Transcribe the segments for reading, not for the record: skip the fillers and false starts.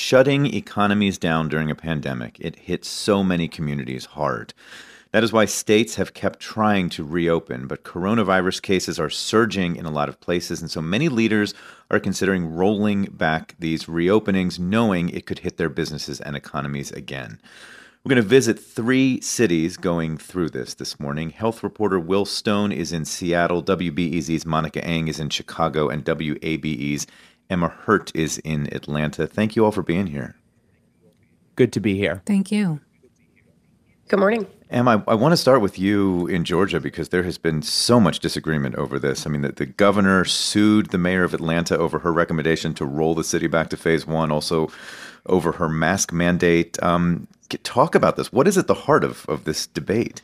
Shutting economies down during a pandemic, it hit so many communities hard. That is why states have kept trying to reopen, but coronavirus cases are surging in a lot of places, and so many leaders are considering rolling back these reopenings, knowing it could hit their businesses and economies again. We're going to visit 3 cities going through this morning. Health reporter Will Stone is in Seattle, WBEZ's Monica Eng is in Chicago, and WABE's Emma Hurt is in Atlanta. Thank you all for being here. Good to be here. Thank you. Good morning. Emma, I want to start with you in Georgia because there has been so much disagreement over this. I mean, the governor sued the mayor of Atlanta over her recommendation to roll the city back to phase 1, also over her mask mandate. Talk about this. What is at the heart of this debate?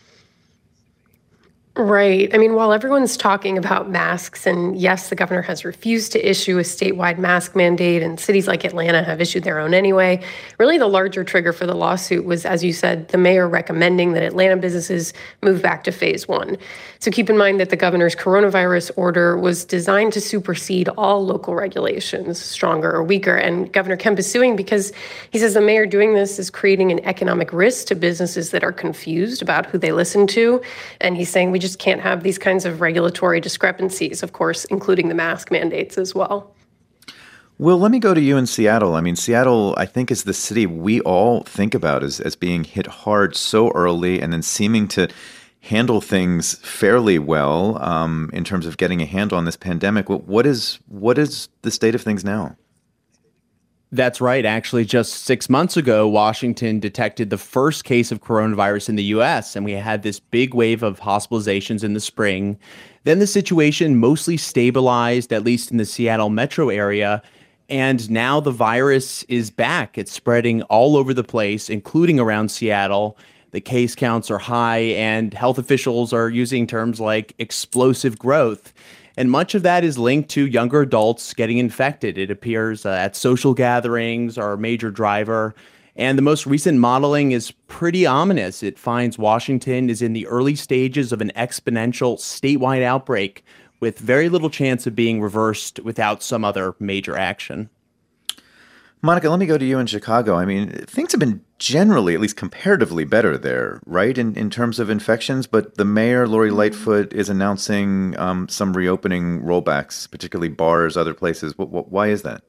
Right. I mean, while everyone's talking about masks, and yes, the governor has refused to issue a statewide mask mandate, and cities like Atlanta have issued their own anyway, really the larger trigger for the lawsuit was, as you said, the mayor recommending that Atlanta businesses move back to phase 1. So keep in mind that the governor's coronavirus order was designed to supersede all local regulations, stronger or weaker. And Governor Kemp is suing because he says the mayor doing this is creating an economic risk to businesses that are confused about who they listen to. And he's saying we just can't have these kinds of regulatory discrepancies, of course, including the mask mandates as well. Well, let me go to you in Seattle. I mean, Seattle, I think, is the city we all think about as being hit hard so early and then seeming to handle things fairly well in terms of getting a handle on this pandemic. What is the state of things now? That's right. Actually, just 6 months ago, Washington detected the first case of coronavirus in the U.S., and we had this big wave of hospitalizations in the spring. Then the situation mostly stabilized, at least in the Seattle metro area, and now the virus is back. It's spreading all over the place, including around Seattle. The case counts are high, and health officials are using terms like explosive growth. And much of that is linked to younger adults getting infected. It appears at social gatherings are a major driver. And the most recent modeling is pretty ominous. It finds Washington is in the early stages of an exponential statewide outbreak with very little chance of being reversed without some other major action. Monica, let me go to you in Chicago. I mean, things have been generally, at least comparatively, better there, right, in terms of infections. But the mayor, Lori Lightfoot, is announcing some reopening rollbacks, particularly bars, other places. Why is that?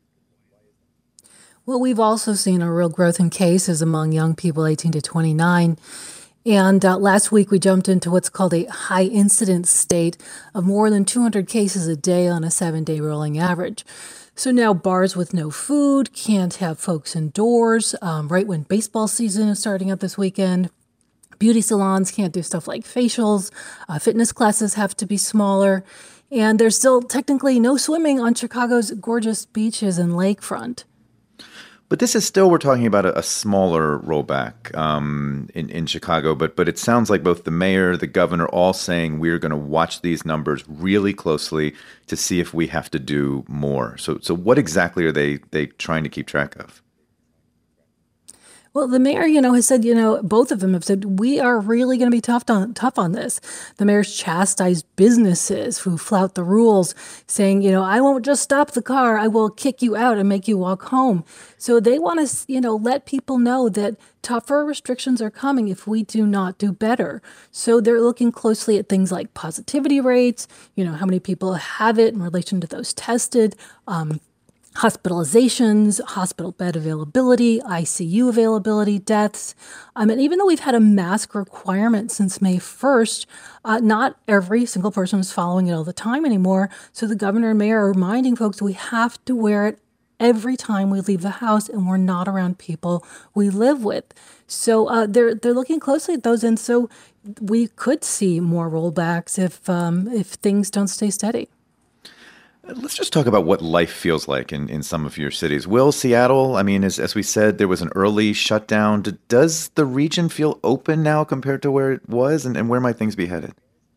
Well, we've also seen a real growth in cases among young people 18 to 29. And last week, we jumped into what's called a high incidence state of more than 200 cases a day on a 7-day rolling average. So now bars with no food can't have folks indoors, right when baseball season is starting up this weekend. Beauty salons can't do stuff like facials. Fitness classes have to be smaller. And there's still technically no swimming on Chicago's gorgeous beaches and lakefront. But this is still, we're talking about a smaller rollback in Chicago. But it sounds like both the mayor, the governor, all saying we're going to watch these numbers really closely to see if we have to do more. So what exactly are they trying to keep track of? Well, the mayor, has said, both of them have said, we are really going to be tough on this. The mayor's chastised businesses who flout the rules, saying, I won't just stop the car. I will kick you out and make you walk home. So they want to, let people know that tougher restrictions are coming if we do not do better. So they're looking closely at things like positivity rates, how many people have it in relation to those tested, hospitalizations, hospital bed availability, ICU availability, deaths. And even though we've had a mask requirement since May 1st, not every single person is following it all the time anymore. So the governor and mayor are reminding folks we have to wear it every time we leave the house and we're not around people we live with. So they're looking closely at those. And so we could see more rollbacks if things don't stay steady. Let's just talk about what life feels like in some of your cities. Will, Seattle, I mean, as we said, there was an early shutdown. Does the region feel open now compared to where it was? And where might things be headed?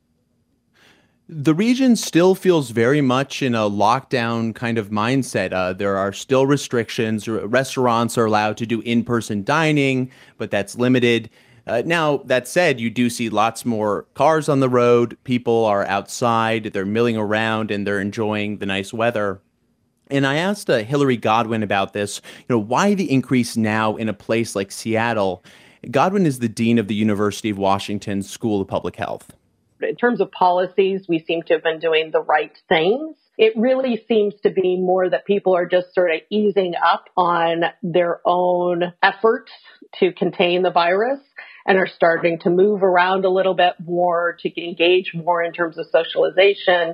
The region still feels very much in a lockdown kind of mindset. There are still restrictions. Restaurants are allowed to do in-person dining, but that's limited. Now, that said, you do see lots more cars on the road. People are outside, they're milling around, and they're enjoying the nice weather. And I asked Hillary Godwin about this, why the increase now in a place like Seattle? Godwin is the dean of the University of Washington School of Public Health. In terms of policies, we seem to have been doing the right things. It really seems to be more that people are just sort of easing up on their own efforts to contain the virus and are starting to move around a little bit more, to engage more in terms of socialization.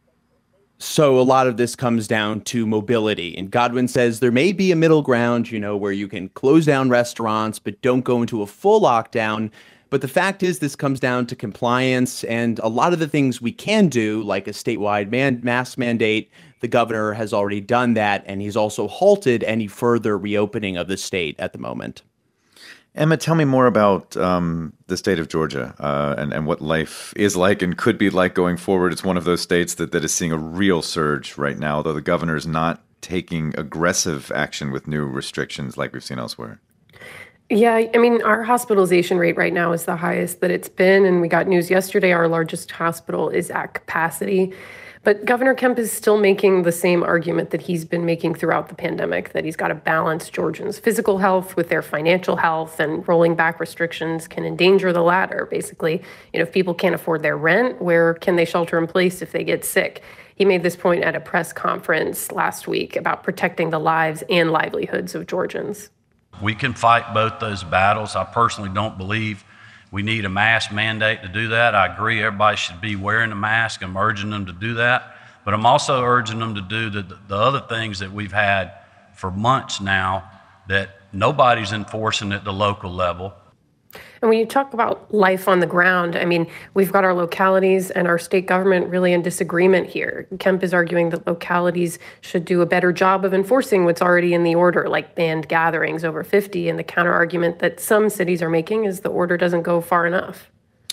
So a lot of this comes down to mobility. And Godwin says there may be a middle ground, where you can close down restaurants, but don't go into a full lockdown. But the fact is, this comes down to compliance and a lot of the things we can do, like a statewide mask mandate. The governor has already done that, and he's also halted any further reopening of the state at the moment. Emma, tell me more about the state of Georgia and what life is like and could be like going forward. It's one of those states that is seeing a real surge right now, although the governor is not taking aggressive action with new restrictions like we've seen elsewhere. Yeah, I mean, our hospitalization rate right now is the highest that it's been. And we got news yesterday, our largest hospital is at capacity. But Governor Kemp is still making the same argument that he's been making throughout the pandemic, that he's got to balance Georgians' physical health with their financial health, and rolling back restrictions can endanger the latter. Basically, if people can't afford their rent, where can they shelter in place if they get sick? He made this point at a press conference last week about protecting the lives and livelihoods of Georgians. We can fight both those battles. I personally don't believe we need a mask mandate to do that. I agree everybody should be wearing a mask. I'm urging them to do that. But I'm also urging them to do the other things that we've had for months now that nobody's enforcing at the local level. And when you talk about life on the ground, I mean, we've got our localities and our state government really in disagreement here. Kemp is arguing that localities should do a better job of enforcing what's already in the order, like banned gatherings over 50. And the counter argument that some cities are making is the order doesn't go far enough.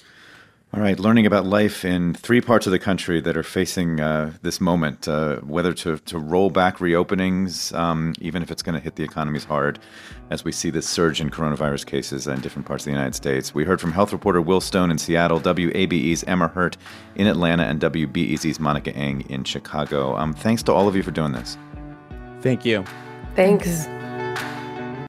All right, learning about life in 3 parts of the country that are facing this moment, whether to roll back reopenings, even if it's going to hit the economies hard, as we see this surge in coronavirus cases in different parts of the United States. We heard from health reporter Will Stone in Seattle, WABE's Emma Hurt in Atlanta, and WBEZ's Monica Eng in Chicago. Thanks to all of you for doing this. Thank you. Thanks.